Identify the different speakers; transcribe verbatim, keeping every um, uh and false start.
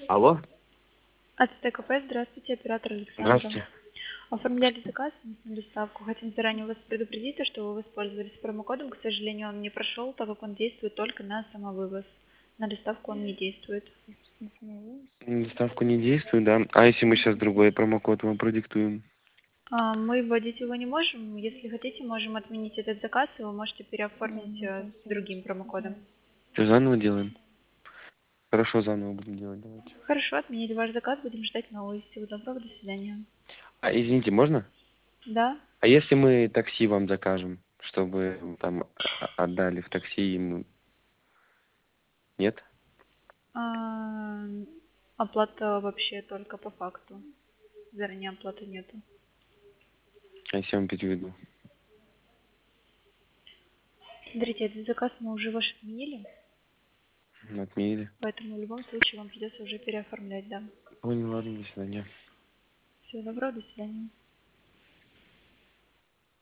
Speaker 1: Алло?
Speaker 2: От ТКП, здравствуйте, оператор Александра.
Speaker 1: Здравствуйте.
Speaker 2: Оформляли заказ на доставку. Хотим заранее вас предупредить, что вы воспользовались промокодом. К сожалению, он не прошел, так как он действует только на самовывоз. На доставку он не действует.
Speaker 1: Доставку не действует, да? А если мы сейчас другой промокод вам продиктуем?
Speaker 2: А, Мы вводить его не можем. Если хотите, можем отменить этот заказ, и вы можете переоформить э, с другим промокодом.
Speaker 1: Что, заново делаем? Хорошо, заново будем делать, давайте.
Speaker 2: Хорошо, отменили ваш заказ, будем ждать новый. Всего доброго, до свидания.
Speaker 1: А, извините, можно?
Speaker 2: Да?
Speaker 1: А если мы такси вам закажем, чтобы там а- отдали в такси им? Нет?
Speaker 2: А, Оплата вообще только по факту. Заранее оплаты нету.
Speaker 1: А если я вам переведу?
Speaker 2: Смотрите, этот заказ мы уже ваш отменили,
Speaker 1: Отменили.
Speaker 2: поэтому в любом случае вам придется уже переоформлять, да.
Speaker 1: Понял, ладно, до свидания.
Speaker 2: Всего доброго, до свидания.